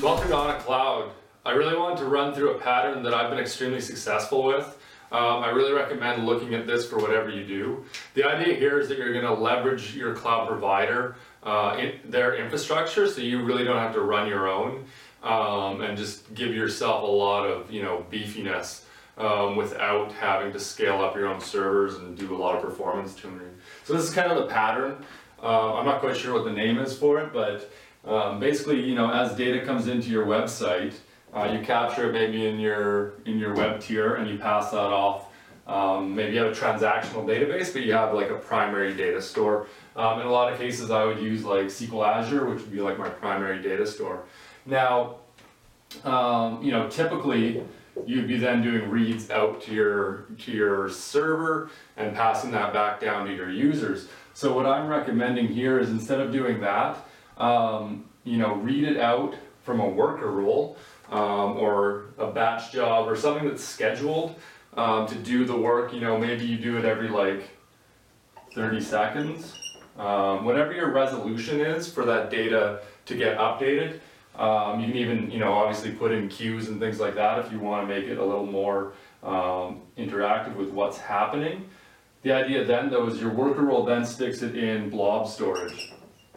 Welcome to On a Cloud. I really wanted to run through a pattern that I've been extremely successful with. I really recommend looking at this for whatever you do. The idea here is that you're going to leverage your cloud provider, their infrastructure, so you really don't have to run your own, and just give yourself a lot of beefiness without having to scale up your own servers and do a lot of performance tuning. So this is kind of the pattern. I'm not quite sure what the name is for it, but basically, as data comes into your website, you capture it maybe in your web tier and you pass that off. Maybe you have a transactional database, but you have like a primary data store. In a lot of cases, I would use like SQL Azure, which would be like my primary data store. Now, typically you'd be then doing reads out to your server and passing that back down to your users. So what I'm recommending here is instead of doing that, read it out from a worker role or a batch job or something that's scheduled to do the work. Maybe you do it every like 30 seconds. Whatever your resolution is for that data to get updated. You can even, obviously put in queues and things like that if you want to make it a little more interactive with what's happening. The idea then, though, is your worker role then sticks it in blob storage.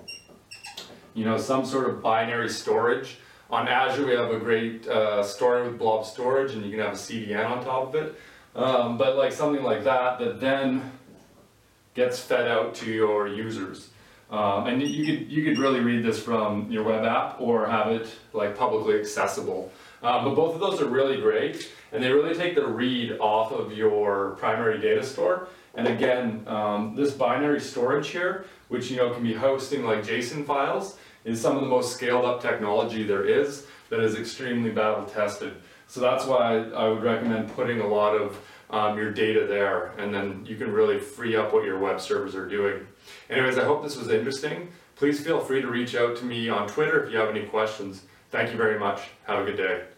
Some sort of binary storage. On Azure, we have a great story with blob storage, and you can have a CDN on top of it. But like something like that then gets fed out to your users. And you could really read this from your web app or have it like publicly accessible. But both of those are really great, and they really take the read off of your primary data store. And again, this binary storage here, which can be hosting like JSON files, is some of the most scaled up technology there is that is extremely battle tested. So that's why I would recommend putting a lot of your data there, and then you can really free up what your web servers are doing. Anyways, I hope this was interesting. Please feel free to reach out to me on Twitter if you have any questions. Thank you very much. Have a good day.